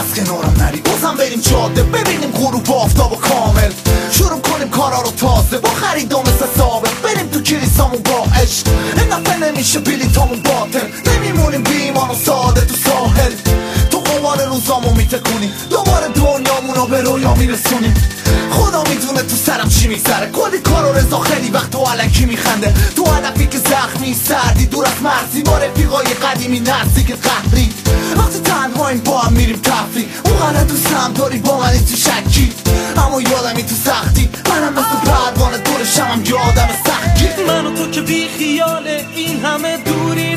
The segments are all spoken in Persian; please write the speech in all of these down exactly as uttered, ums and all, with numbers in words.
از کنارم نری بازم بریم جاده ببینیم غروب آفتاب کامل شروع کنیم کارا رو تازه با خریدام مثل ثابت بریم تو کلیسامون با عشق این دفعه نمیشه بلیطامون باطل نمیمونیم بی ایمان و ساده تو ساحل تو قمار روزامو میتکونیم دوباره دنیامونو به رویا میرسونیم خدا میدونه تو سرم چی میگذره کلی کار و رضا خیلی وقت تو علکی میخنده تو هدفی که زخمی سردی دور از مرزی با رفیقای قدیمی نزدیک قهری وقتی تنهاییم با هم میریم تفریح اونقدر دوستم داری با منی تو شکی اما یادمی تو سختی منم مثل پروانه دور شمم یادم سختی من و تو که بی خیال این همه دوری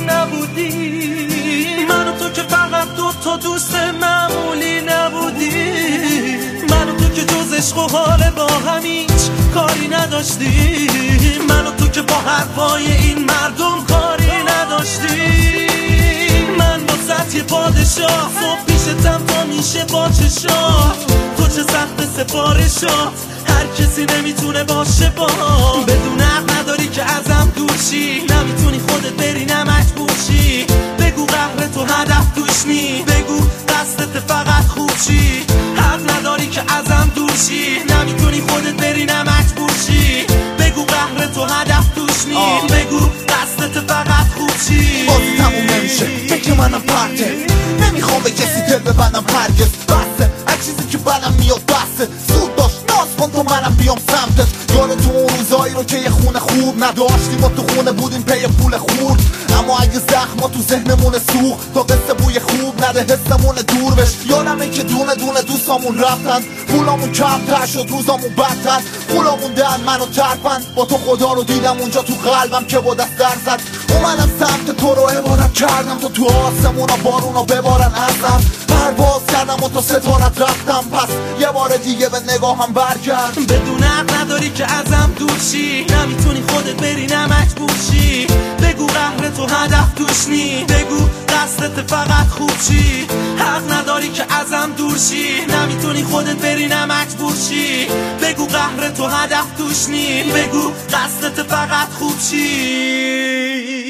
نبودی من و تو که فقط دو تا دوست معمولی نبودی من و تو که جز عشق و حال با هم هیچ کاری نداشتی من و تو که با حرفای این مردم کاری نداشتی من با سطح پادشاه صبح پیشتم تا میشه با چشات تو چه سخت سفارشات هر کسی نمیتونه باشه با بدون حق نداری که ازم دورشی نمیتونی خودت بری نمجبورشی بگو قهر تو هدف توش نی بگو دستت فقط خوب شی حق نداری که ازم دورشی نمیتونی خودت بری نمجبورشی بگو قهر تو هدف توش نی بگو دستت فقط خوب شی بازی تموم نمیشه فکر منم پرته نمیخوام به کسی دل ببندم هرگز بسته هر چیزی که بدم میاد بسته زود داشت ناز کن تو منم بیام سمتت یاد تو اون روزایی رو که یه خونه خوب نداشتیم ما تو خونه بودیم پی پول خورد اما اگه زخما تو ذهنمون سوخ تا قصه بوی خوب نده حسمون دور بش یادمه که دونه دونه دوستامون رفتن پولامون کمتر شد روزامون بدتر پولامون دهن منو ترپن با تو خدا رو دیدم اونجا تو قلبم که با دست در زد اومدم سمت تو رو عبادت کردم تو تو آسمونا بارونا ببارن ازم پرواز کردم و تا ستارت رفتم پس یه بار دیگه به نگاهم برگرد بدون حق نداری که ازم دورشی نمیتونی خودت بری نمجبورشی بگو قهر تو هدف توش نی بگو دستت فقط خوب شی حق نداری که ازم دورشی نمیتونی خودت بری نمجبورشی بگو قهر تو هدف توش نی بگو دستت فقط خوب شی